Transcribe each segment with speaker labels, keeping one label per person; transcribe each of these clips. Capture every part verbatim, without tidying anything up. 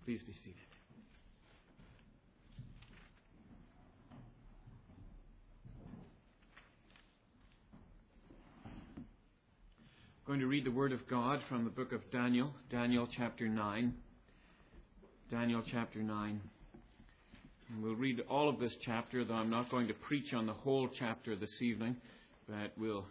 Speaker 1: Please be seated. I'm going to read the Word of God from the book of Daniel, Daniel chapter nine. Daniel chapter nine. And we'll read all of this chapter, though I'm not going to preach on the whole chapter this evening, but we'll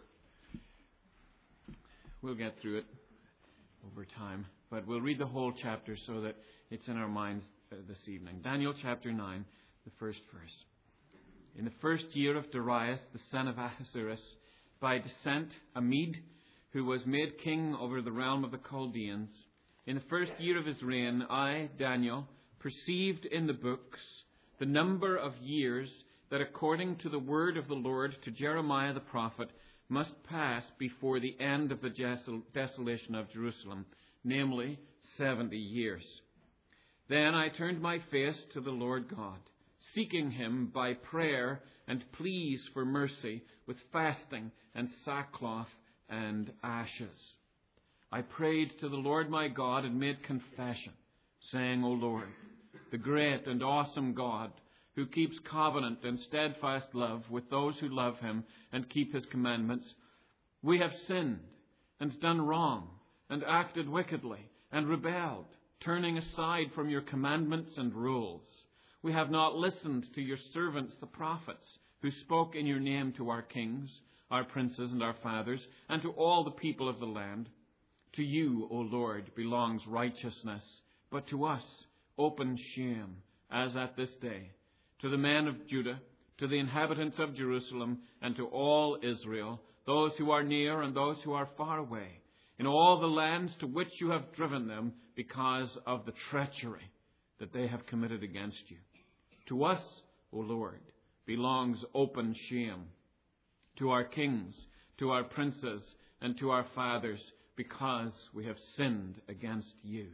Speaker 1: we'll get through it over time. But we'll read the whole chapter so that it's in our minds uh, this evening. Daniel chapter nine, the first verse. In the first year of Darius, the son of Ahasuerus, by descent a Mede, who was made king over the realm of the Chaldeans, in the first year of his reign, I, Daniel, perceived in the books the number of years that according to the word of the Lord to Jeremiah the prophet must pass before the end of the desolation of Jerusalem, namely seventy years. Then I turned my face to the Lord God, seeking him by prayer and pleas for mercy with fasting and sackcloth and ashes. I prayed to the Lord my God and made confession, saying, O Lord, the great and awesome God, who keeps covenant and steadfast love with those who love him and keep his commandments, we have sinned and done wrong and acted wickedly and rebelled, turning aside from your commandments and rules. We have not listened to your servants, the prophets, who spoke in your name to our kings, our princes and our fathers, and to all the people of the land. To you, O Lord, belongs righteousness, but to us open shame, as at this day. To the men of Judah, to the inhabitants of Jerusalem, and to all Israel, those who are near and those who are far away, in all the lands to which you have driven them because of the treachery that they have committed against you. To us, O Lord, belongs open shame, to our kings, to our princes, and to our fathers, because we have sinned against you.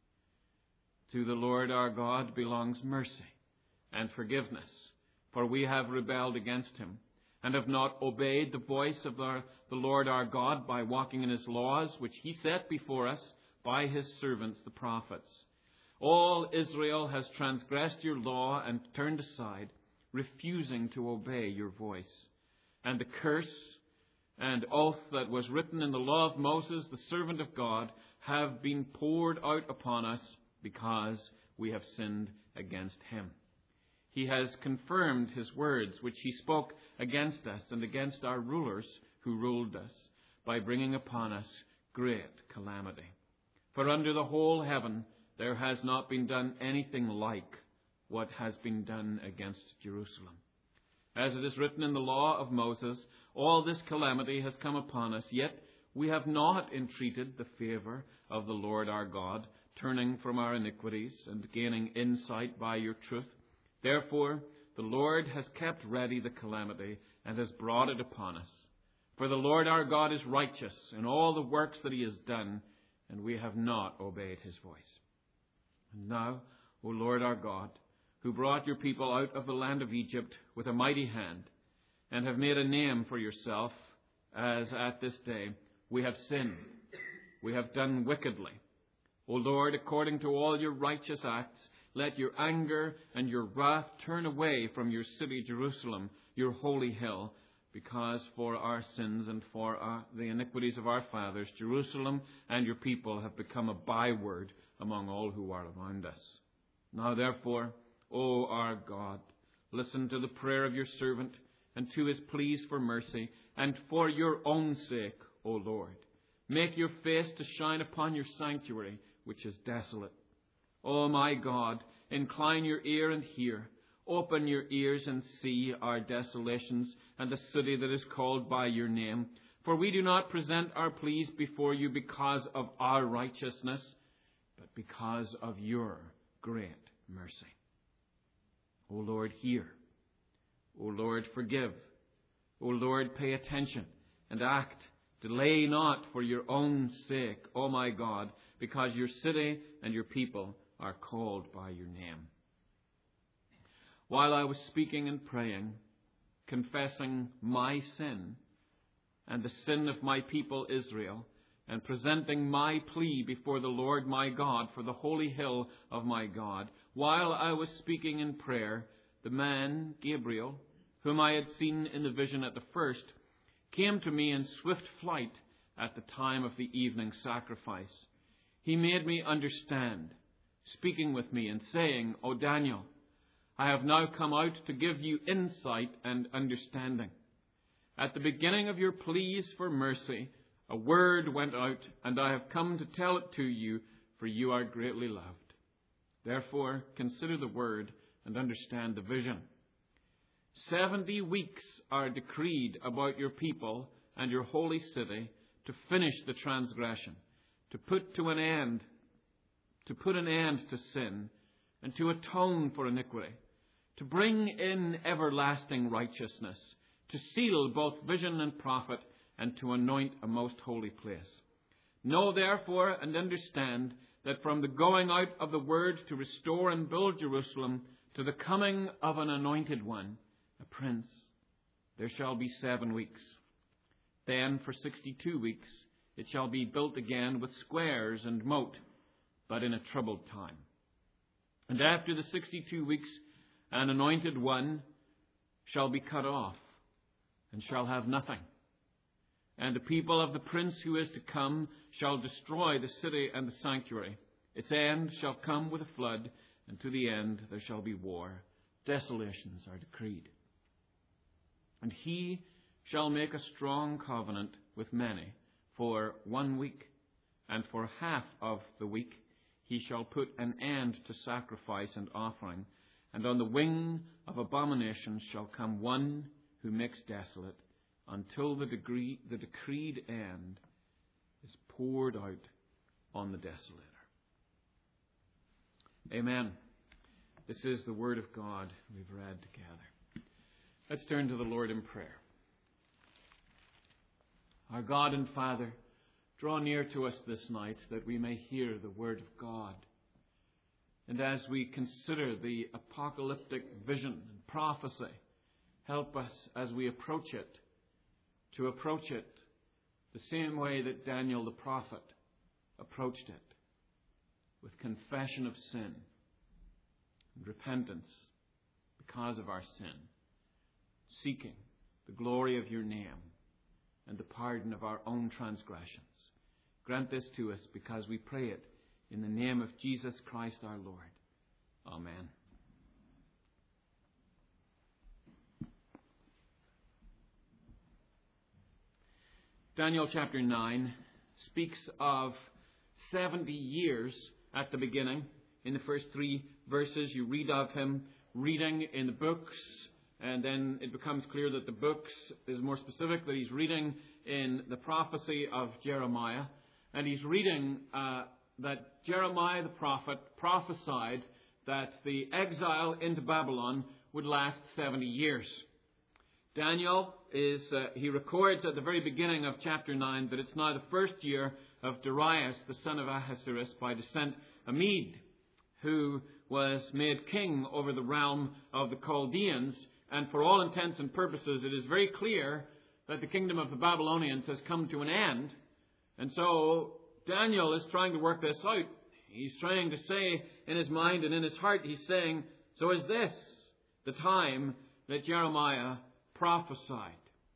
Speaker 1: To the Lord our God belongs mercy and forgiveness, for we have rebelled against him, and have not obeyed the voice of our, the Lord our God by walking in his laws, which he set before us by his servants the prophets. All Israel has transgressed your law and turned aside, refusing to obey your voice. And the curse and oath that was written in the law of Moses, the servant of God, have been poured out upon us because we have sinned against him. He has confirmed his words, which he spoke against us and against our rulers who ruled us, by bringing upon us great calamity. For under the whole heaven there has not been done anything like what has been done against Jerusalem. As it is written in the law of Moses, all this calamity has come upon us, yet we have not entreated the favour of the Lord our God, turning from our iniquities and gaining insight by your truth. Therefore, the Lord has kept ready the calamity and has brought it upon us. For the Lord our God is righteous in all the works that he has done, and we have not obeyed his voice. And now, O Lord our God, who brought your people out of the land of Egypt with a mighty hand, and have made a name for yourself, as at this day, we have sinned, we have done wickedly. O Lord, according to all your righteous acts, let your anger and your wrath turn away from your city Jerusalem, your holy hill, because for our sins and for our, the iniquities of our fathers, Jerusalem and your people have become a byword among all who are around us. Now therefore, O our God, listen to the prayer of your servant and to his pleas for mercy, and for your own sake, O Lord, make your face to shine upon your sanctuary, which is desolate. O my God, incline your ear and hear. Open your ears and see our desolations and the city that is called by your name. For we do not present our pleas before you because of our righteousness, but because of your great mercy. O Lord, hear. O Lord, forgive. O Lord, pay attention and act. Delay not for your own sake, O my God, because your city and your people are called by your name. While I was speaking and praying, confessing my sin and the sin of my people Israel, and presenting my plea before the Lord my God for the holy hill of my God, while I was speaking in prayer, the man, Gabriel, whom I had seen in the vision at the first, came to me in swift flight at the time of the evening sacrifice. He made me understand, speaking with me and saying, O Daniel, I have now come out to give you insight and understanding. At the beginning of your pleas for mercy, a word went out, and I have come to tell it to you, for you are greatly loved. Therefore, consider the word and understand the vision. Seventy weeks are decreed about your people and your holy city to finish the transgression, to put to an end, to put an end to sin, and to atone for iniquity, to bring in everlasting righteousness, to seal both vision and prophet, and to anoint a most holy place. Know therefore and understand that from the going out of the word to restore and build Jerusalem to the coming of an anointed one, a prince, there shall be seven weeks. Then for sixty-two weeks it shall be built again with squares and moat, but in a troubled time. And after the sixty-two weeks an anointed one shall be cut off, and shall have nothing. And the people of the prince who is to come shall destroy the city and the sanctuary. Its end shall come with a flood, and to the end there shall be war. Desolations are decreed. And he shall make a strong covenant with many for one week, and for half of the week he shall put an end to sacrifice and offering, and on the wing of abominations shall come one who makes desolate, until the, degree, the decreed end is poured out on the desolator. Amen. This is the word of God we've read together. Let's turn to the Lord in prayer. Our God and Father, draw near to us this night that we may hear the word of God. And as we consider the apocalyptic vision and prophecy, help us as we approach it to approach it the same way that Daniel the prophet approached it, with confession of sin and repentance because of our sin, seeking the glory of your name and the pardon of our own transgressions. Grant this to us because we pray it in the name of Jesus Christ our Lord. Amen. Daniel chapter nine speaks of seventy years at the beginning. In the first three verses, you read of him reading in the books, and then it becomes clear that the books is more specific, that he's reading in the prophecy of Jeremiah, and he's reading uh, that Jeremiah the prophet prophesied that the exile into Babylon would last seventy years. Daniel is, uh, he records at the very beginning of chapter nine that it's now the first year of Darius, the son of Ahasuerus, by descent a Mede, who was made king over the realm of the Chaldeans. And for all intents and purposes, it is very clear that the kingdom of the Babylonians has come to an end. And so Daniel is trying to work this out. He's trying to say in his mind and in his heart, he's saying, so is this the time that Jeremiah prophesied?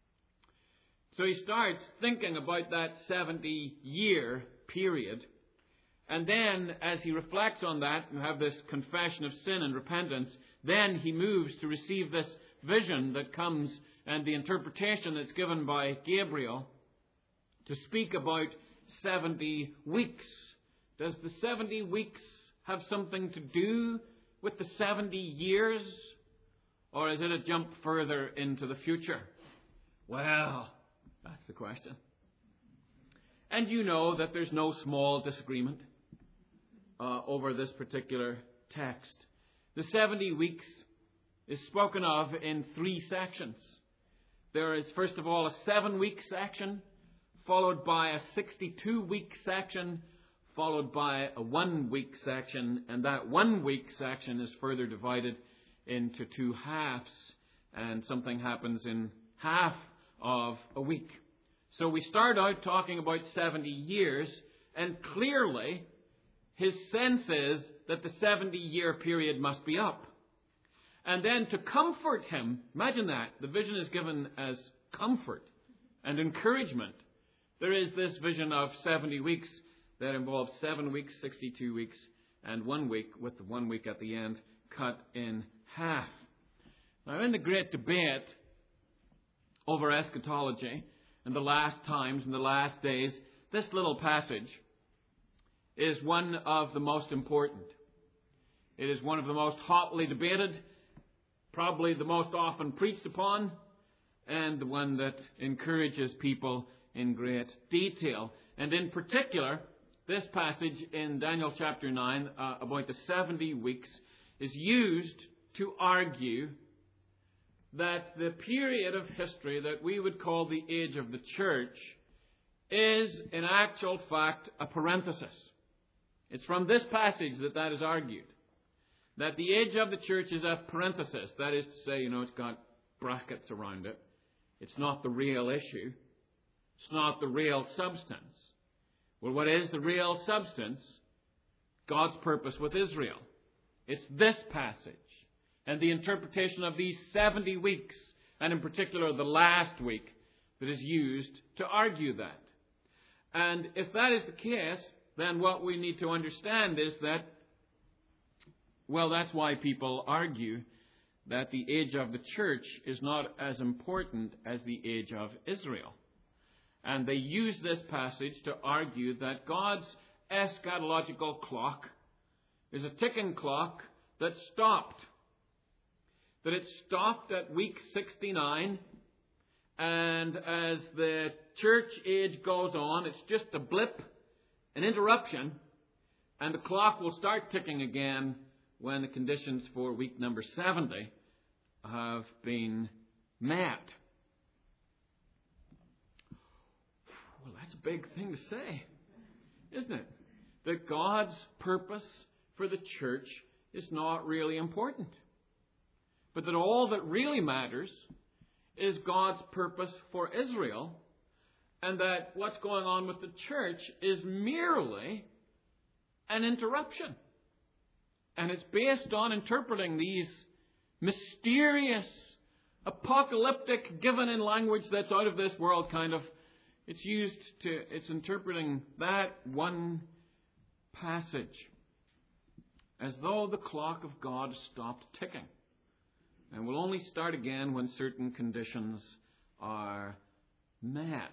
Speaker 1: So he starts thinking about that seventy-year period. And then, as he reflects on that, you have this confession of sin and repentance. Then he moves to receive this vision that comes and the interpretation that's given by Gabriel to speak about seventy weeks. Does the seventy weeks have something to do with the seventy years? Or is it a jump further into the future? Well, that's the question. And you know that there's no small disagreement uh, over this particular text. The seventy weeks is spoken of in three sections. There is, first of all, a seven-week section, followed by a sixty-two-week section, followed by a one-week section, and that one-week section is further divided into two halves, and something happens in half of a week. So we start out talking about seventy years, and clearly his sense is that the seventy-year period must be up. And then to comfort him, imagine that, the vision is given as comfort and encouragement. There is this vision of seventy weeks that involves seven weeks, sixty-two weeks, and one week, with the one week at the end cut in half. Now, in the great debate over eschatology and the last times and the last days, this little passage is one of the most important. It is one of the most hotly debated, probably the most often preached upon, and the one that encourages people in great detail. And in particular, this passage in Daniel chapter nine uh, about the seventy weeks is used to argue that the period of history that we would call the age of the church is in actual fact a parenthesis. It's from this passage that that is argued. That the age of the church is a parenthesis. That is to say, you know, it's got brackets around it. It's not the real issue. It's not the real substance. Well, what is the real substance? God's purpose with Israel. It's this passage and the interpretation of these seventy weeks, and in particular the last week, that is used to argue that. And if that is the case, then what we need to understand is that, well, that's why people argue that the age of the church is not as important as the age of Israel. And they use this passage to argue that God's eschatological clock is a ticking clock that stopped. That it stopped at week sixty-nine, and as the church age goes on, it's just a blip, an interruption, and the clock will start ticking again when the conditions for week number seventy have been met. Well, that's a big thing to say, isn't it? That God's purpose for the church is not really important. But that all that really matters is God's purpose for Israel, and that what's going on with the church is merely an interruption. And it's based on interpreting these mysterious, apocalyptic, given in language that's out of this world kind of, it's used to, it's interpreting that one passage as though the clock of God stopped ticking and will only start again when certain conditions are met.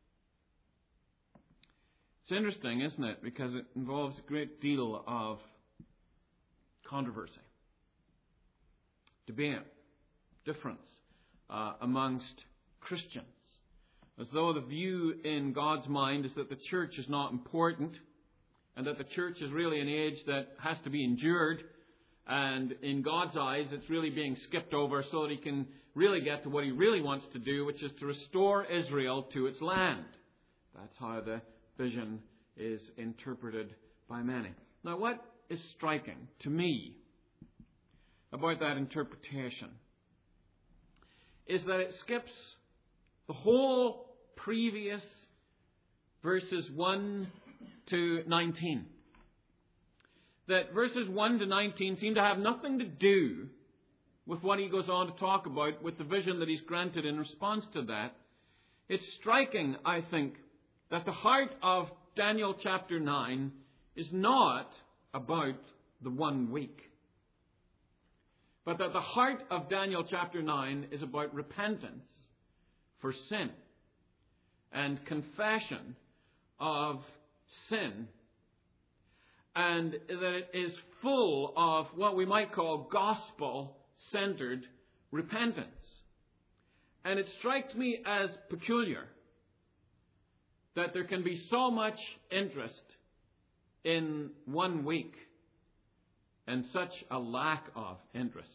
Speaker 1: It's interesting, isn't it? Because it involves a great deal of controversy, debate, difference uh, amongst Christians. As though the view in God's mind is that the church is not important and that the church is really an age that has to be endured, and in God's eyes it's really being skipped over so that he can really get to what he really wants to do, which is to restore Israel to its land. That's how the vision is interpreted by many. Now, what is striking to me about that interpretation is that it skips the whole previous verses one to nineteen. That verses one to nineteen seem to have nothing to do with what he goes on to talk about, with the vision that he's granted in response to that. It's striking, I think, that the heart of Daniel chapter nine is not about the one week, but that the heart of Daniel chapter nine is about repentance for sin and confession of sin, and that it is full of what we might call gospel-centered repentance. And it strikes me as peculiar that there can be so much interest in one week and such a lack of interest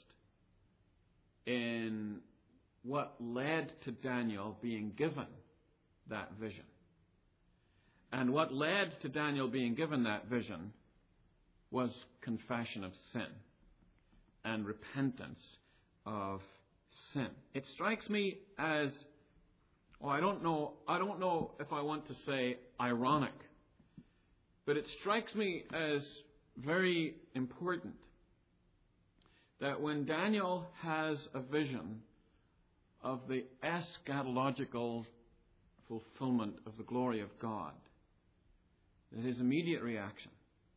Speaker 1: in what led to Daniel being given that vision. And what led to Daniel being given that vision was confession of sin and repentance of sin. It strikes me as oh, I don't know, I don't know if I want to say ironic, but it strikes me as very important that when Daniel has a vision of the eschatological fulfillment of the glory of God, that his immediate reaction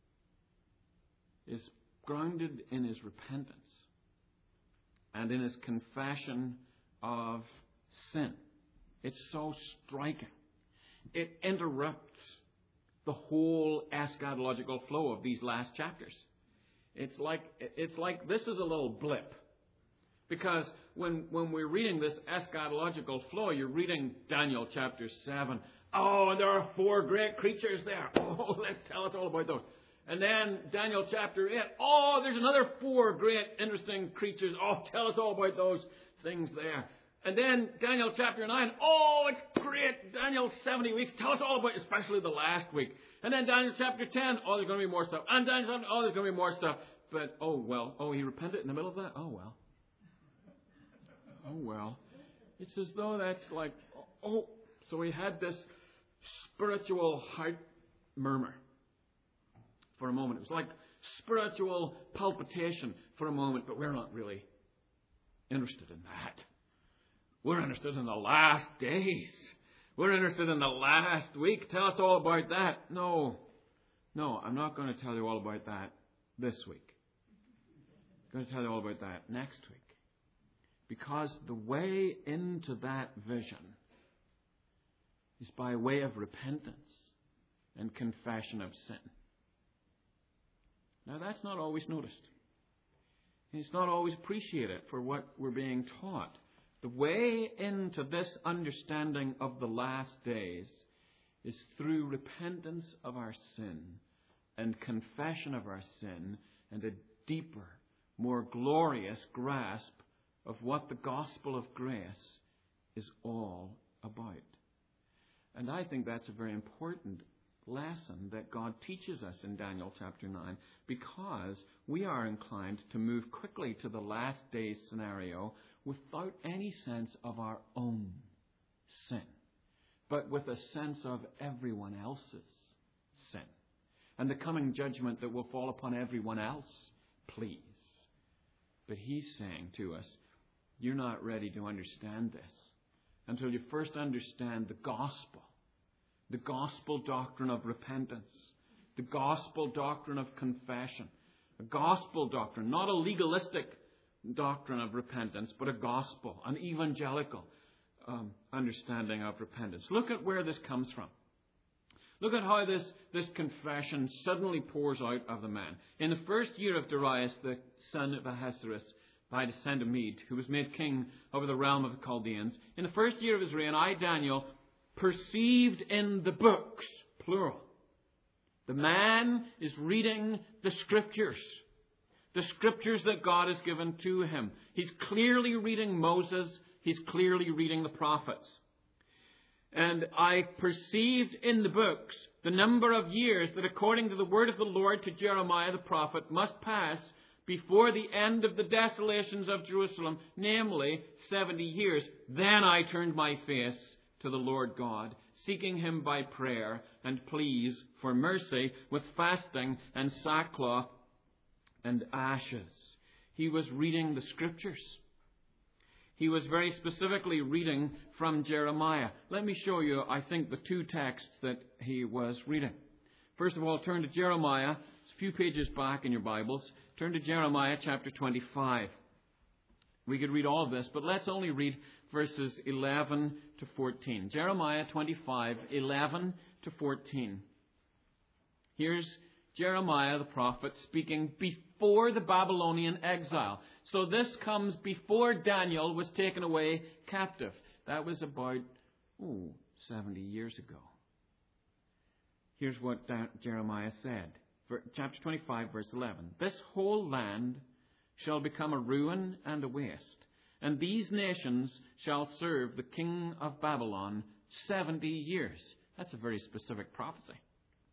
Speaker 1: is grounded in his repentance and in his confession of sin. It's so striking. It interrupts the whole eschatological flow of these last chapters. It's like it's like this is a little blip. Because when when we're reading this eschatological flow, you're reading Daniel chapter seven. Oh, and there are four great creatures there. Oh, let's tell us all about those. And then Daniel chapter eight. Oh, there's another four great interesting creatures. Oh, tell us all about those things there. And then Daniel chapter nine. Oh, it's great. Daniel seventy weeks. Tell us all about, especially the last week. And then Daniel chapter ten. Oh, there's going to be more stuff. And Daniel seven. Oh, there's going to be more stuff. But, oh, well. Oh, he repented in the middle of that? Oh, well. Oh, well. It's as though that's like, oh, so we had this spiritual heart murmur for a moment. It was like spiritual palpitation for a moment, but we're not really interested in that. We're interested in the last days. We're interested in the last week. Tell us all about that. No, no, I'm not going to tell you all about that this week. I'm going to tell you all about that next week. Because the way into that vision is by way of repentance and confession of sin. Now, that's not always noticed. It's not always appreciated for what we're being taught. The way into this understanding of the last days is through repentance of our sin and confession of our sin and a deeper, more glorious grasp of what the gospel of grace is all about. And I think that's a very important lesson that God teaches us in Daniel chapter nine, because we are inclined to move quickly to the last days scenario without any sense of our own sin, but with a sense of everyone else's sin and the coming judgment that will fall upon everyone else, please. But he's saying to us, you're not ready to understand this until you first understand the gospel, the gospel doctrine of repentance, the gospel doctrine of confession, a gospel doctrine, not a legalistic doctrine of repentance, but a gospel, an evangelical um, understanding of repentance. Look at where this comes from. Look at how this, this confession suddenly pours out of the man. In the first year of Darius, the son of Ahasuerus, by descent of Mede, who was made king over the realm of the Chaldeans, in the first year of his reign, I, Daniel, perceived in the books, plural. The man is reading the Scriptures. The Scriptures that God has given to him. He's clearly reading Moses. He's clearly reading the prophets. And I perceived in the books the number of years that, according to the word of the Lord to Jeremiah the prophet, must pass before the end of the desolations of Jerusalem, namely seventy years. Then I turned my face to the Lord God, seeking him by prayer and pleas for mercy with fasting and sackcloth and ashes. He was reading the Scriptures. He was very specifically reading from Jeremiah. Let me show you, I think, the two texts that he was reading. First of all, turn to Jeremiah. It's a few pages back in your Bibles. Turn to Jeremiah chapter twenty-five. We could read all of this, but let's only read verses eleven to fourteen. Jeremiah twenty-five, eleven to fourteen. Here's Jeremiah the prophet speaking before the Babylonian exile. So this comes before Daniel was taken away captive. That was about, oh, seventy years ago. Here's what Jeremiah said. Chapter twenty-five, verse eleven. This whole land shall become a ruin and a waste, and these nations shall serve the king of Babylon seventy years. That's a very specific prophecy.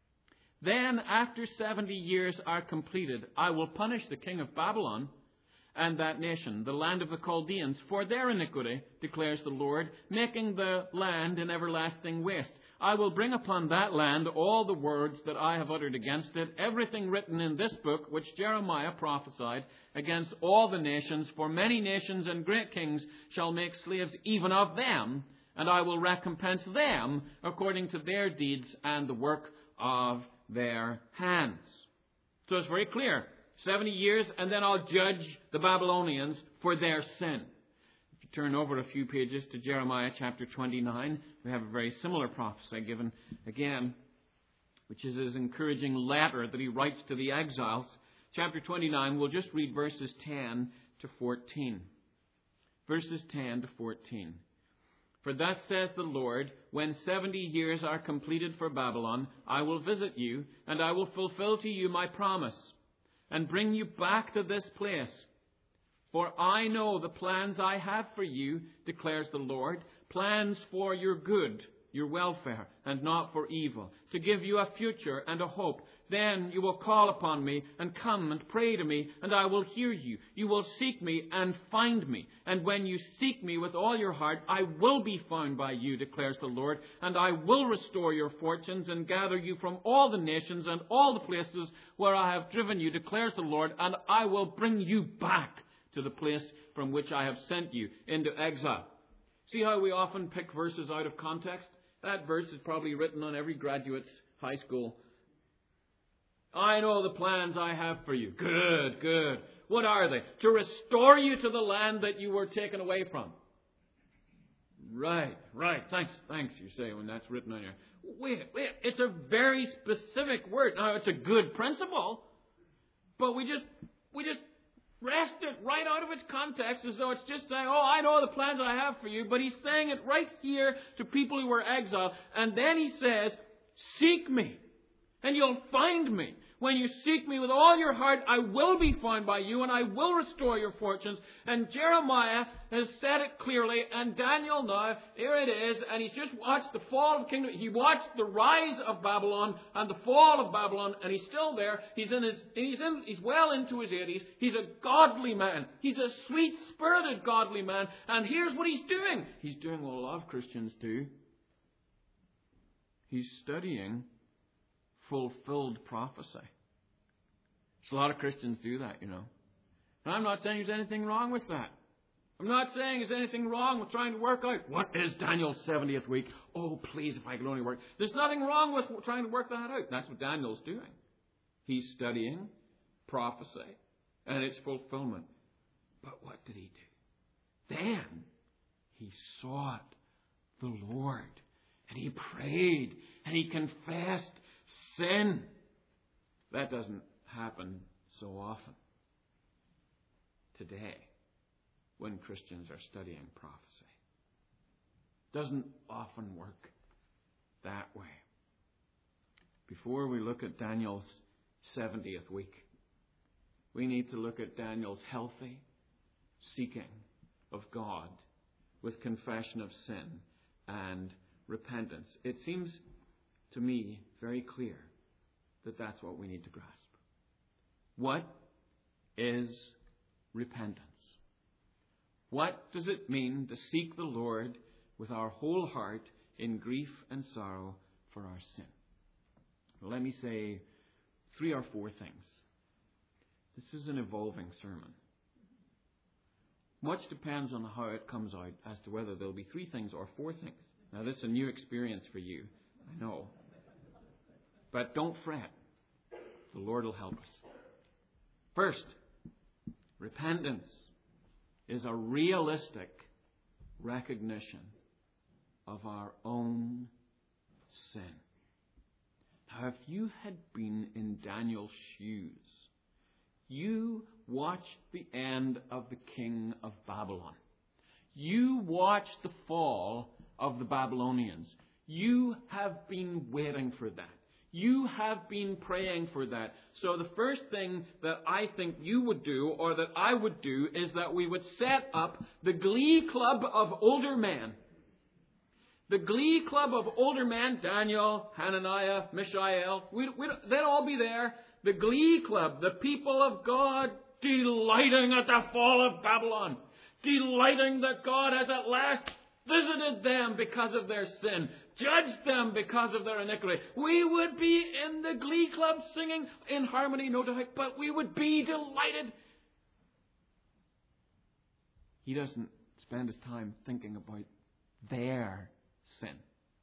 Speaker 1: Then, after seventy years are completed, I will punish the king of Babylon and that nation, the land of the Chaldeans, for their iniquity, declares the Lord, making the land an everlasting waste. I will bring upon that land all the words that I have uttered against it, everything written in this book which Jeremiah prophesied against all the nations, for many nations and great kings shall make slaves even of them, and I will recompense them according to their deeds and the work of their hands. So it's very clear. seventy years, and then I'll judge the Babylonians for their sin. If you turn over a few pages to Jeremiah chapter twenty-nine, we have a very similar prophecy given again, which is his encouraging letter that he writes to the exiles. Chapter twenty-nine, we'll just read verses ten to fourteen. Verses ten to fourteen. For thus says the Lord, when seventy years are completed for Babylon, I will visit you, and I will fulfill to you my promise, and bring you back to this place. For I know the plans I have for you, declares the Lord, plans for your good, your welfare, and not for evil, to give you a future and a hope. Then you will call upon me and come and pray to me, and I will hear you. You will seek me and find me. And when you seek me with all your heart, I will be found by you, declares the Lord, and I will restore your fortunes and gather you from all the nations and all the places where I have driven you, declares the Lord, and I will bring you back to the place from which I have sent you into exile. See how we often pick verses out of context? That verse is probably written on every graduate's high school. I know the plans I have for you. Good, good. What are they? To restore you to the land that you were taken away from. Right, right. Thanks, thanks, you say, when that's written on your... Wait, wait. It's a very specific word. Now, it's a good principle, but we just, we just wrest it right out of its context as though it's just saying, oh, I know the plans I have for you, but he's saying it right here to people who were exiled. And then he says, seek me, and you'll find me. When you seek me with all your heart, I will be found by you, and I will restore your fortunes. And Jeremiah has said it clearly, and Daniel now, here it is, and he's just watched the fall of the kingdom. He watched the rise of Babylon and the fall of Babylon, and he's still there. He's in his, he's in, he's well into his eighties. He's a godly man. He's a sweet-spirited godly man. And here's what he's doing. He's doing what a lot of Christians do. He's studying fulfilled prophecy. So a lot of Christians do that, you know. And I'm not saying there's anything wrong with that. I'm not saying there's anything wrong with trying to work out, what is Daniel's seventieth week? Oh, please, if I could only work. There's nothing wrong with trying to work that out. That's what Daniel's doing. He's studying prophecy and its fulfillment. But what did he do? Then he sought the Lord, and he prayed, and he confessed sin. That doesn't happen so often today when Christians are studying prophecy. Doesn't often work that way. Before we look at Daniel's seventieth week, we need to look at Daniel's healthy seeking of God with confession of sin and repentance. It seems to me very clear that that's what we need to grasp. What is repentance? What does it mean to seek the Lord with our whole heart in grief and sorrow for our sin? Well, let me say three or four things. This is an evolving sermon. Much depends on how it comes out as to whether there'll be three things or four things. Now, this is a new experience for you, I know. But don't fret. The Lord will help us. First, repentance is a realistic recognition of our own sin. Now, if you had been in Daniel's shoes, you watched the end of the king of Babylon. You watched the fall of the Babylonians. You have been waiting for that. You have been praying for that. So the first thing that I think you would do, or that I would do, is that we would set up the glee club of older men. The glee club of older men, Daniel, Hananiah, Mishael, we'd, we'd, they'd all be there. the glee club, the people of God delighting at the fall of Babylon, delighting that God has at last visited them because of their sin, judged them because of their iniquity. We would be in the glee club singing in harmony, no doubt, but we would be delighted. He doesn't spend his time thinking about their sin.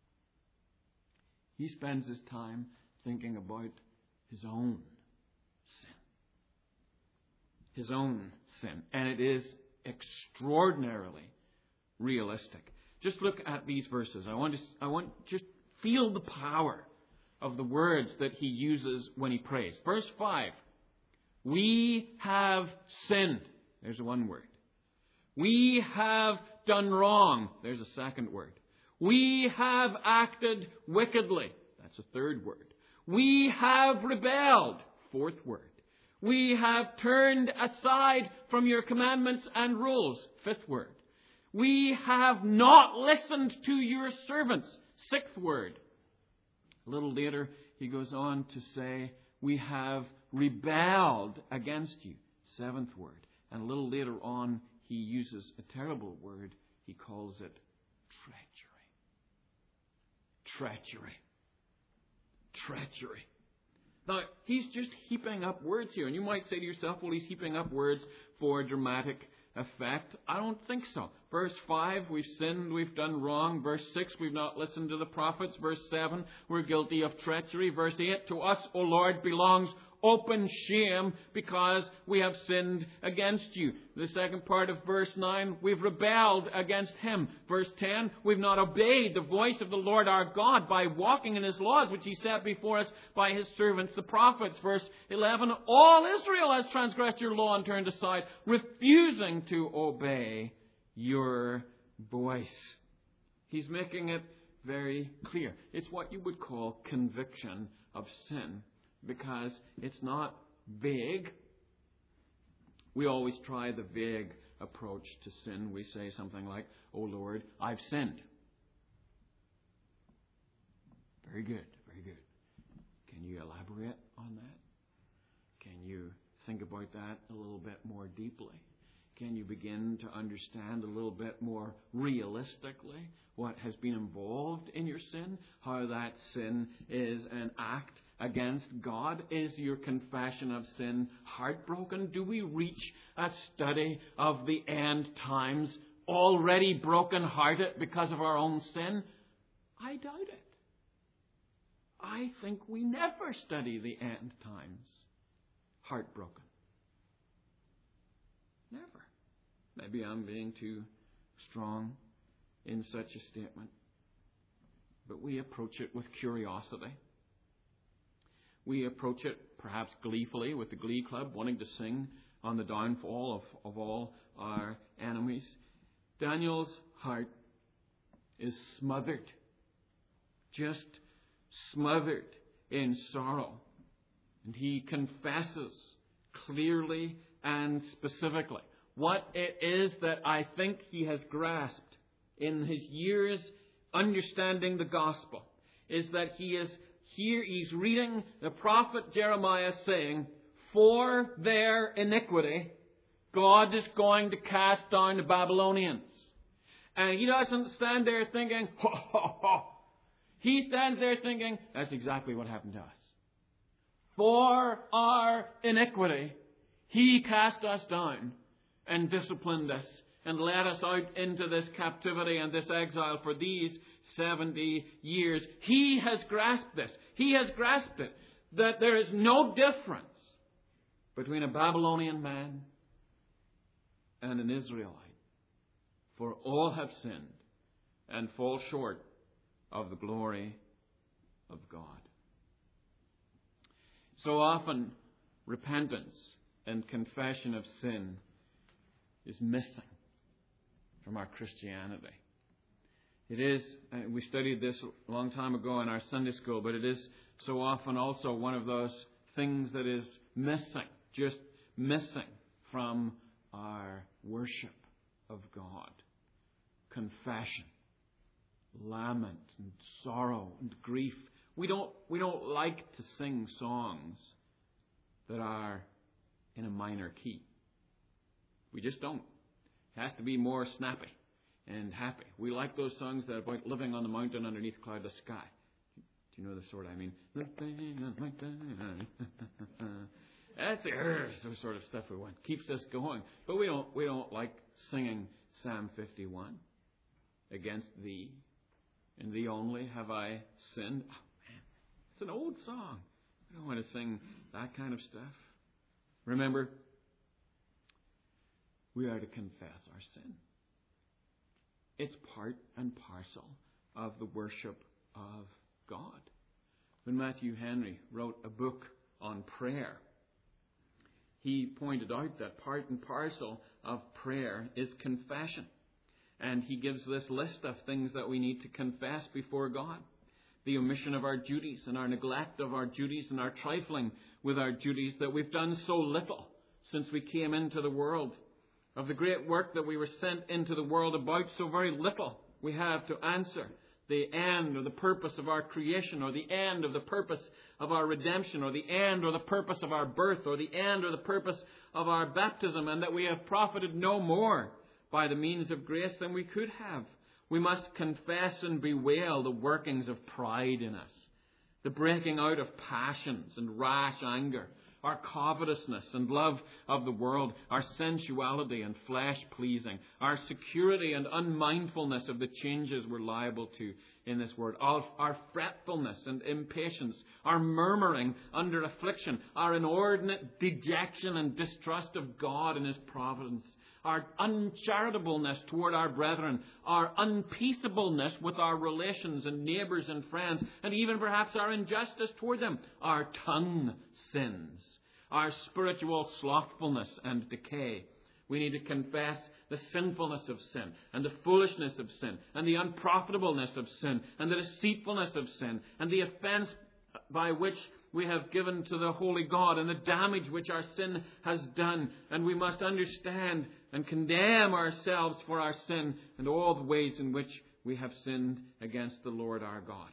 Speaker 1: He spends his time thinking about his own sin. His own sin. And it is extraordinarily realistic. Just look at these verses. I want to, I want just feel the power of the words that he uses when he prays. Verse five. We have sinned. There's one word. We have done wrong. There's a second word. We have acted wickedly. That's a third word. We have rebelled. Fourth word. We have turned aside from your commandments and rules. Fifth word. We have not listened to your servants. Sixth word. A little later, he goes on to say, we have rebelled against you. Seventh word. And a little later on, he uses a terrible word. He calls it treachery. Treachery. Treachery. Now, he's just heaping up words here. And you might say to yourself, well, he's heaping up words for dramatic effect. I don't think so. Verse five, we've sinned, we've done wrong. Verse six, we've not listened to the prophets. Verse seven, we're guilty of treachery. Verse eight, to us, O Lord, belongs open shame because we have sinned against you. The second part of verse nine, we've rebelled against him. Verse ten, we've not obeyed the voice of the Lord our God by walking in his laws, which he set before us by his servants, the prophets. Verse eleven, all Israel has transgressed your law and turned aside, refusing to obey your voice. He's making it very clear. It's what you would call conviction of sin. Because it's not vague. We always try the vague approach to sin. We say something like, oh Lord, I've sinned. Very good, very good. Can you elaborate on that? Can you think about that a little bit more deeply? Can you begin to understand a little bit more realistically what has been involved in your sin? How that sin is an act against God? Is your confession of sin heartbroken? Do we reach a study of the end times already broken-hearted because of our own sin? I doubt it. I think we never study the end times heartbroken. Never. Maybe I'm being too strong in such a statement. But we approach it with curiosity. We approach it perhaps gleefully with the glee club, wanting to sing on the downfall of, of all our enemies. Daniel's heart is smothered, just smothered in sorrow. And he confesses clearly and specifically what it is that I think he has grasped in his years understanding the gospel, is that he is here, he's reading the prophet Jeremiah saying, for their iniquity, God is going to cast down the Babylonians. And he doesn't stand there thinking, ho, ho, ho. He stands there thinking, that's exactly what happened to us. For our iniquity, he cast us down and disciplined us and led us out into this captivity and this exile for these seventy years. He has grasped this. He has grasped it, that there is no difference between a Babylonian man and an Israelite. For all have sinned and fall short of the glory of God. So often, repentance and confession of sin is missing from our Christianity. It is, and we studied this a long time ago in our Sunday school, but it is so often also one of those things that is missing, just missing from our worship of God. Confession, lament, and sorrow, and grief. We don't, we don't like to sing songs that are in a minor key. We just don't. It has to be more snappy and happy. We like those songs that are about living on the mountain underneath a cloudless sky. Do you know the sort I mean? That's the sort of stuff we want. Keeps us going. But we don't we don't like singing Psalm fifty-one. Against thee, and thee only have I sinned. Oh, man, it's an old song. We don't want to sing that kind of stuff. Remember, we are to confess our sin. It's part and parcel of the worship of God. When Matthew Henry wrote a book on prayer, he pointed out that part and parcel of prayer is confession. And he gives this list of things that we need to confess before God. The omission of our duties and our neglect of our duties and our trifling with our duties, that we've done so little since we came into the world. Of the great work that we were sent into the world about, so very little we have to answer. The end or the purpose of our creation, or the end of the purpose of our redemption, or the end or the purpose of our birth, or the end or the purpose of our baptism, and that we have profited no more by the means of grace than we could have. We must confess and bewail the workings of pride in us, the breaking out of passions and rash anger, our covetousness and love of the world, our sensuality and flesh-pleasing, our security and unmindfulness of the changes we're liable to in this world, our fretfulness and impatience, our murmuring under affliction, our inordinate dejection and distrust of God and His providence, our uncharitableness toward our brethren, our unpeaceableness with our relations and neighbours and friends, and even perhaps our injustice toward them, our tongue sins, our spiritual slothfulness and decay. We need to confess the sinfulness of sin, and the foolishness of sin, and the unprofitableness of sin, and the deceitfulness of sin, and the offence by which we have given to the holy God, and the damage which our sin has done. And we must understand and condemn ourselves for our sin and all the ways in which we have sinned against the Lord our God.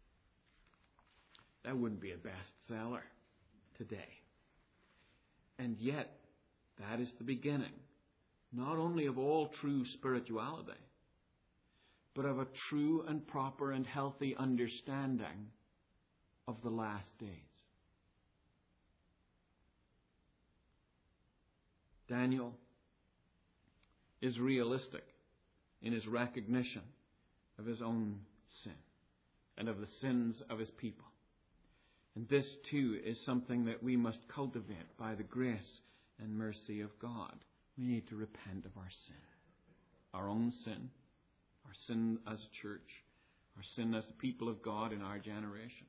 Speaker 1: That wouldn't be a bestseller today. And yet, that is the beginning, not only of all true spirituality, but of a true and proper and healthy understanding of the last days. Daniel is realistic in his recognition of his own sin and of the sins of his people. And this too is something that we must cultivate by the grace and mercy of God. We need to repent of our sin. Our own sin, our sin as a church, our sin as a people of God in our generation.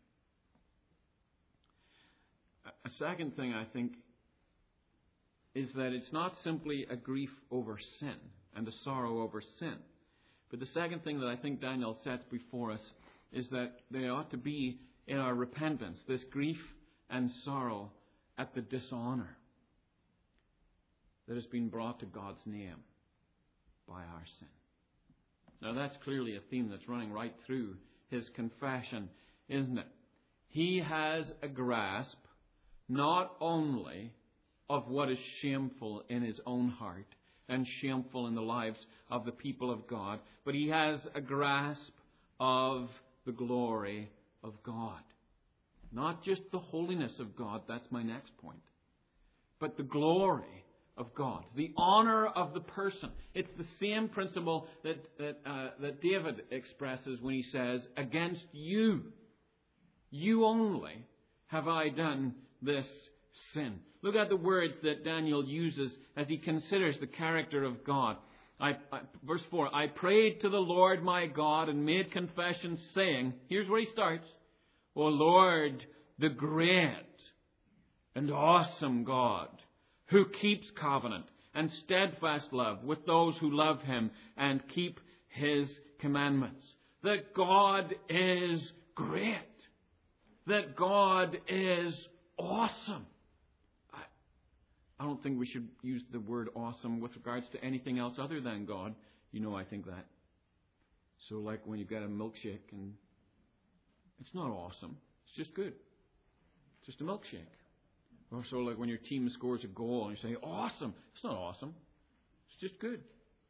Speaker 1: A second thing, I think, is that it's not simply a grief over sin and a sorrow over sin. But the second thing that I think Daniel sets before us is that there ought to be in our repentance this grief and sorrow at the dishonor that has been brought to God's name by our sin. Now that's clearly a theme that's running right through his confession, isn't it? He has a grasp not only of what is shameful in his own heart and shameful in the lives of the people of God, but he has a grasp of the glory of God. Not just the holiness of God, that's my next point, but the glory of God, the honor of the person. It's the same principle that that, uh, that David expresses when he says, "Against you, you only have I done this sin." Look at the words that Daniel uses as he considers the character of God. I, I, verse four, "I prayed to the Lord my God and made confession, saying," here's where he starts, "O Lord, the great and awesome God, who keeps covenant and steadfast love with those who love him and keep his commandments." That God is great. That God is awesome. I, I don't think we should use the word awesome with regards to anything else other than God. You know I think that. So like when you get a milkshake and it's not awesome. It's just good. Just a milkshake. Or so like when your team scores a goal and you say, awesome. It's not awesome. It's just good.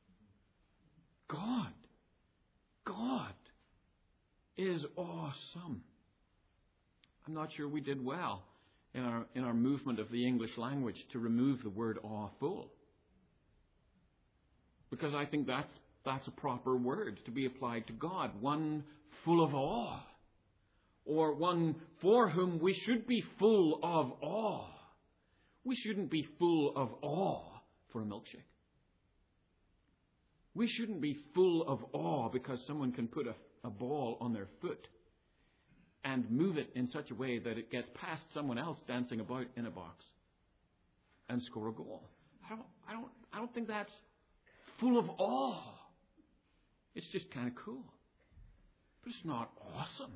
Speaker 1: God. God is awesome. I'm not sure we did well in our in our movement of the English language to remove the word awful. Because I think that's that's a proper word to be applied to God. One full of awe. Or one for whom we should be full of awe. We shouldn't be full of awe for a milkshake. We shouldn't be full of awe because someone can put a, a ball on their foot and move it in such a way that it gets past someone else dancing about in a box and score a goal. I don't, I don't, I don't think that's full of awe. It's just kind of cool. But it's not awesome.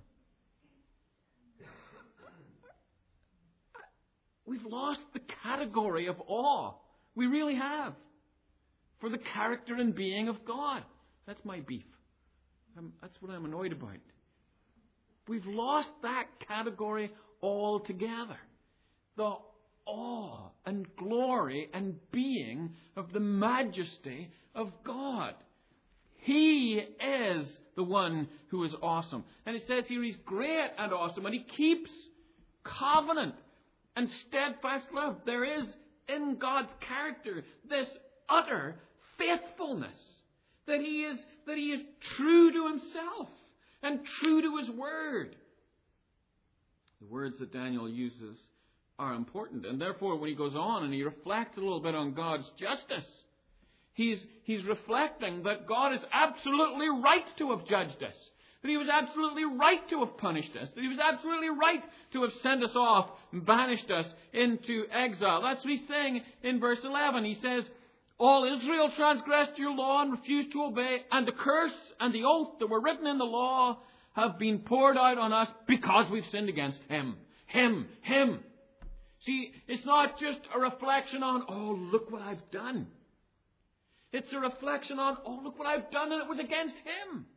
Speaker 1: We've lost the category of awe. We really have. For the character and being of God. That's my beef. I'm, that's what I'm annoyed about. We've lost that category altogether. The awe and glory and being of the majesty of God. He is the one who is awesome. And it says here He's great and awesome. And He keeps covenant and steadfast love. There is in God's character this utter faithfulness. That He is, that He is true to Himself and true to His word. The words that Daniel uses are important. And therefore, when he goes on and he reflects a little bit on God's justice, he's, he's reflecting that God is absolutely right to have judged us. That He was absolutely right to have punished us. That He was absolutely right to have sent us off and banished us into exile. That's what He's saying in verse eleven. He says, all Israel transgressed your law and refused to obey, and the curse and the oath that were written in the law have been poured out on us because we've sinned against Him. Him. Him. See, it's not just a reflection on, oh, look what I've done. It's a reflection on, oh, look what I've done, and it was against Him.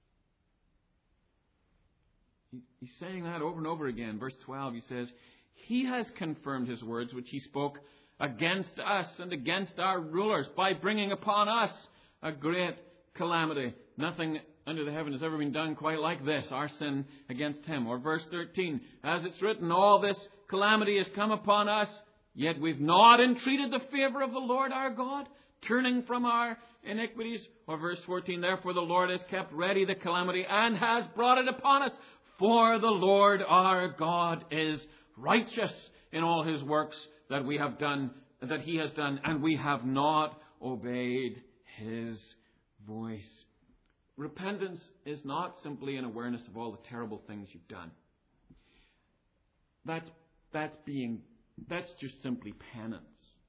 Speaker 1: He's saying that over and over again. Verse twelve, he says, He has confirmed His words which He spoke against us and against our rulers by bringing upon us a great calamity. Nothing under the heaven has ever been done quite like this, our sin against Him. Or verse thirteen, as it's written, all this calamity has come upon us, yet we've not entreated the favour of the Lord our God, turning from our iniquities. Or verse fourteen, therefore the Lord has kept ready the calamity and has brought it upon us. For the Lord our God is righteous in all His works that we have done, that He has done, and we have not obeyed His voice. Repentance is not simply an awareness of all the terrible things you've done. That's, that's being, that's just simply penance.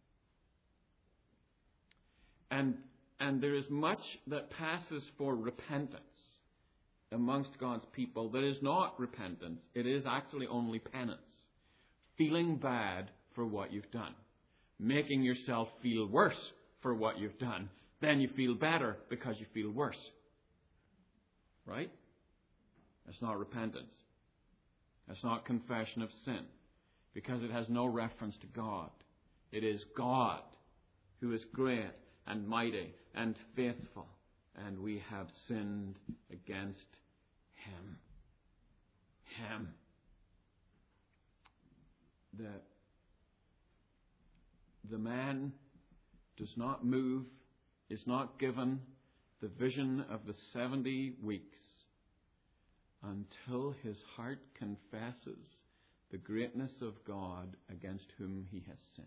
Speaker 1: And, and there is much that passes for repentance amongst God's people that is not repentance. It is actually only penance. Feeling bad for what you've done. Making yourself feel worse for what you've done. Then you feel better because you feel worse. Right? That's not repentance. That's not confession of sin. Because it has no reference to God. It is God who is great and mighty and faithful. And we have sinned against Him. Him. The, the man does not move, is not given the vision of the seventy weeks until his heart confesses the greatness of God against whom he has sinned.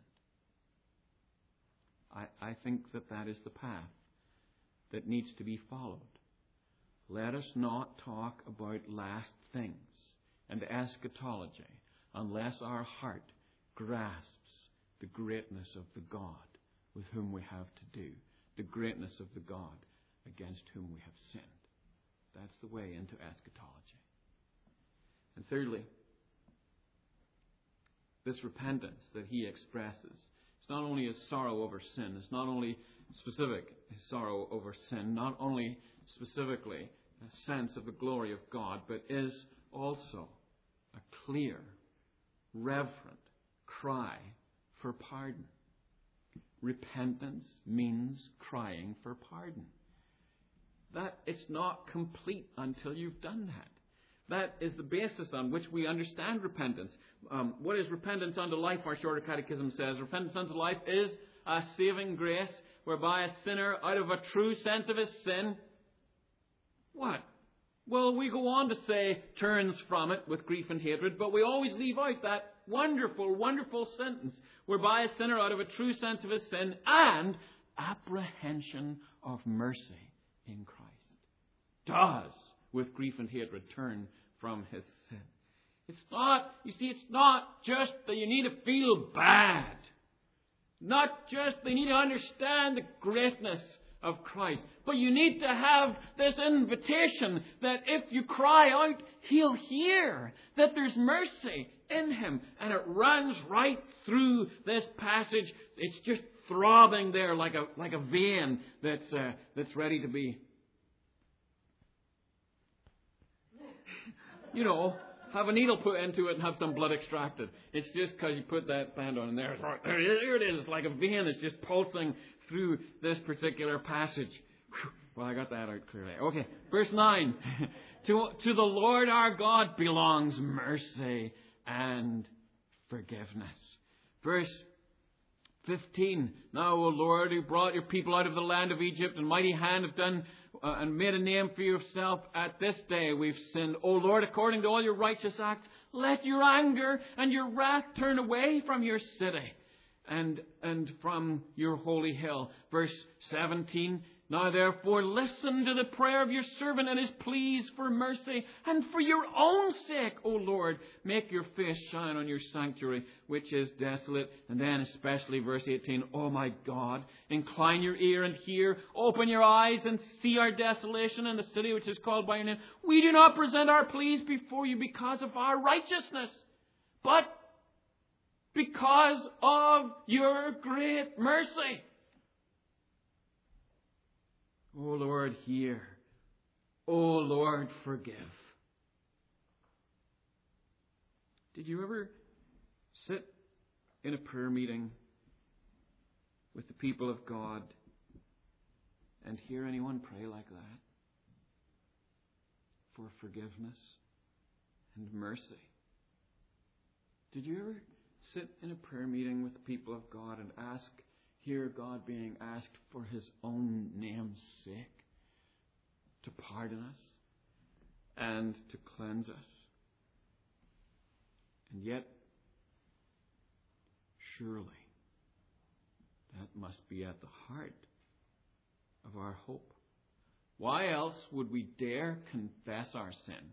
Speaker 1: I, I think that that is the path that needs to be followed. Let us not talk about last things and eschatology unless our heart grasps the greatness of the God with whom we have to do, the greatness of the God against whom we have sinned. That's the way into eschatology. And thirdly, this repentance that he expresses, it's not only his sorrow over sin, it's not only specific his sorrow over sin, not only specifically a sense of the glory of God, but is also a clear, reverent cry for pardon. Repentance means crying for pardon. That it's not complete until you've done that. That is the basis on which we understand repentance. Um, what is repentance unto life? Our Shorter Catechism says, repentance unto life is a saving grace whereby a sinner, out of a true sense of his sin, what? Well, we go on to say, turns from it with grief and hatred, but we always leave out that wonderful, wonderful sentence, whereby a sinner, out of a true sense of his sin and apprehension of mercy in Christ, does, with grief and hatred, turn from his sin. It's not, you see, it's not just that you need to feel bad. Not just that you need to understand the greatness of Christ. But you need to have this invitation that if you cry out, He'll hear. That there's mercy in Him. And it runs right through this passage. It's just throbbing there like a like a vein that's uh, that's ready to be, you know, have a needle put into it and have some blood extracted. It's just because you put that band on and there, there it is, like a vein that's just pulsing through this particular passage. Whew. Well, I got that out clearly. Okay, verse nine. to, to the Lord our God belongs mercy and forgiveness. Verse fifteen. Now, O Lord, who brought your people out of the land of Egypt, and mighty hand have done uh, and made a name for yourself, at this day we've sinned. O Lord, according to all your righteous acts, let your anger and your wrath turn away from your city and and from your holy hill. Verse seventeen. Now therefore listen to the prayer of your servant and his pleas for mercy, and for your own sake, O Lord, make your face shine on your sanctuary, which is desolate. And then especially verse eighteen, O my God, incline your ear and hear, open your eyes and see our desolation in the city which is called by your name. We do not present our pleas before you because of our righteousness, but because of your great mercy. O Lord, hear. O Lord, forgive. Did you ever sit in a prayer meeting with the people of God and hear anyone pray like that? For forgiveness and mercy. Did you ever sit in a prayer meeting with the people of God and ask, hear God being asked for His own name's sake to pardon us and to cleanse us? And yet, surely, that must be at the heart of our hope. Why else would we dare confess our sin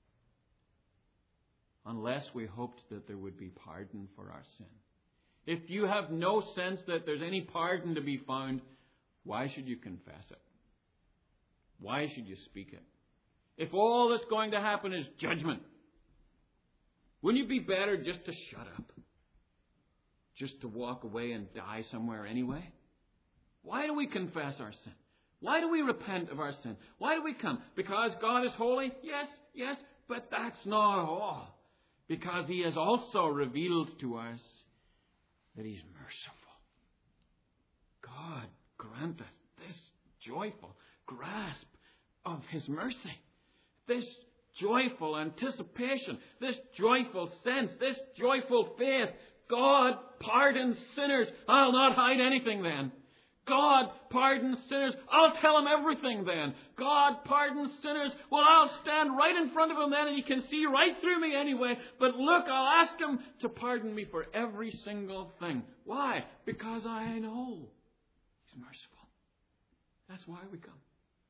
Speaker 1: unless we hoped that there would be pardon for our sin? If you have no sense that there's any pardon to be found, why should you confess it? Why should you speak it? If all that's going to happen is judgment, wouldn't it be better just to shut up? Just to walk away and die somewhere anyway? Why do we confess our sin? Why do we repent of our sin? Why do we come? Because God is holy? Yes, yes, but that's not all. Because He has also revealed to us that He's merciful. God grant us this joyful grasp of His mercy. This joyful anticipation. This joyful sense. This joyful faith. God pardons sinners. I'll not hide anything then. God pardons sinners. I'll tell Him everything then. God pardons sinners. Well, I'll stand right in front of Him then and He can see right through me anyway. But look, I'll ask Him to pardon me for every single thing. Why? Because I know He's merciful. That's why we come.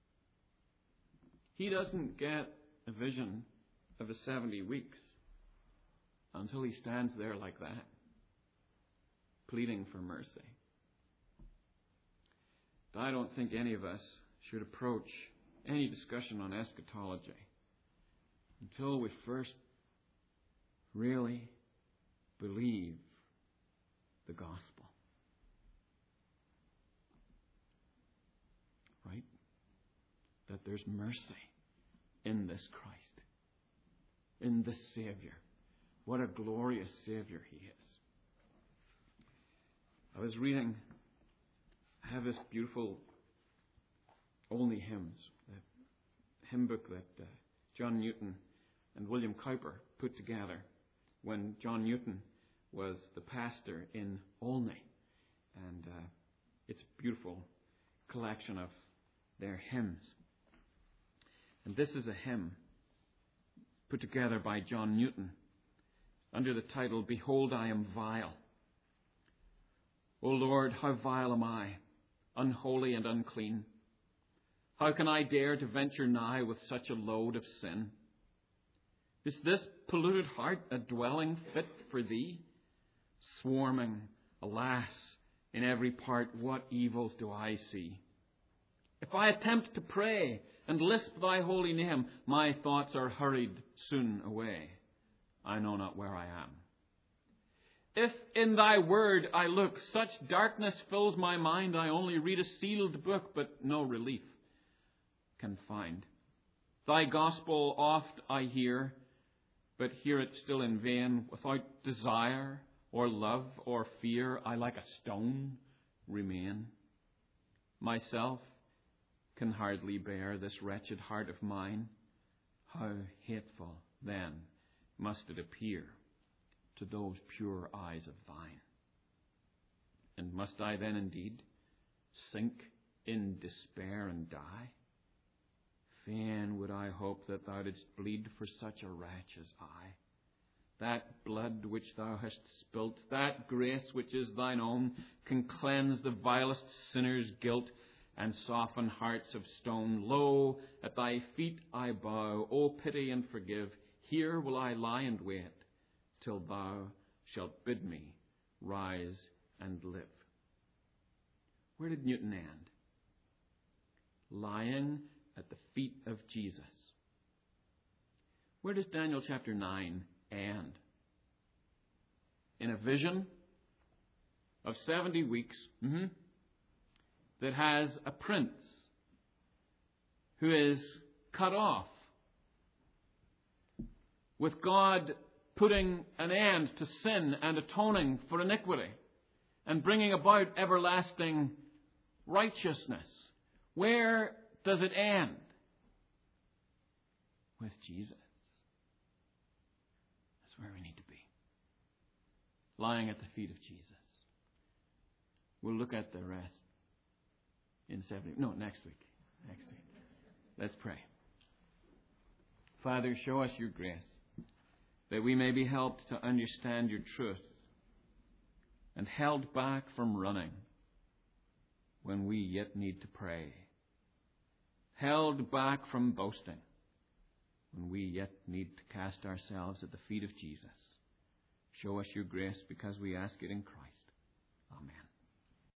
Speaker 1: He doesn't get a vision of the seventy weeks until He stands there like that, pleading for mercy. I don't think any of us should approach any discussion on eschatology until we first really believe the gospel. Right? That there's mercy in this Christ, in this Savior. What a glorious Savior He is. I was reading, I have this beautiful Only Hymns, the hymn book that uh, John Newton and William Cowper put together when John Newton was the pastor in Olney. And uh, it's a beautiful collection of their hymns. And this is a hymn put together by John Newton under the title, Behold, I Am Vile. O Lord, how vile am I, unholy and unclean. How can I dare to venture nigh with such a load of sin? Is this polluted heart a dwelling fit for thee? Swarming, alas, in every part, what evils do I see? If I attempt to pray and lisp thy holy name, my thoughts are hurried soon away. I know not where I am. If in thy word I look, such darkness fills my mind, I only read a sealed book, but no relief can find. Thy gospel oft I hear, but hear it still in vain. Without desire or love or fear, I like a stone remain. Myself can hardly bear this wretched heart of mine. How hateful then must it appear to those pure eyes of thine. And must I then indeed sink in despair and die? Fain would I hope that thou didst bleed for such a wretch as I. That blood which thou hast spilt, that grace which is thine own, can cleanse the vilest sinner's guilt and soften hearts of stone. Lo, at thy feet I bow. O pity and forgive. Here will I lie and wait till thou shalt bid me rise and live. Where did Newton end? Lying at the feet of Jesus. Where does Daniel chapter nine end? In a vision of seventy weeks mm-hmm, that has a prince who is cut off, with God putting an end to sin and atoning for iniquity and bringing about everlasting righteousness. Where does it end? With Jesus. That's where we need to be. Lying at the feet of Jesus. We'll look at the rest in seventy. No, next week. Next week. Let's pray. Father, show us your grace, that we may be helped to understand your truth and held back from running when we yet need to pray. Held back from boasting when we yet need to cast ourselves at the feet of Jesus. Show us your grace because we ask it in Christ. Amen.